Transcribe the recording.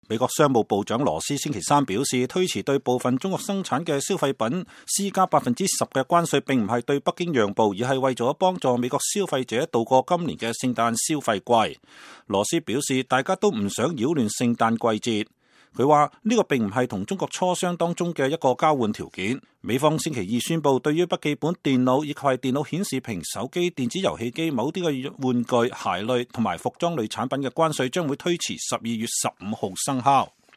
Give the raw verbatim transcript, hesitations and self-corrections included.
美國商務部長羅斯星期三表示，推遲對部分中國生產嘅消費品施加百分之十嘅關稅，並唔係對北京讓步，而係為咗幫助美國消費者度過今年嘅聖誕消費季。羅斯表示，大家都唔想擾亂聖誕季節。佢話呢個並唔係同中國磋商當中嘅一個交換條件。美方星期二宣布，對於筆記本電腦以及係電腦顯示屏、手機、電子遊戲機、某啲嘅玩具、鞋類同埋服裝類產品嘅關稅將會推遲十二月十五號生效。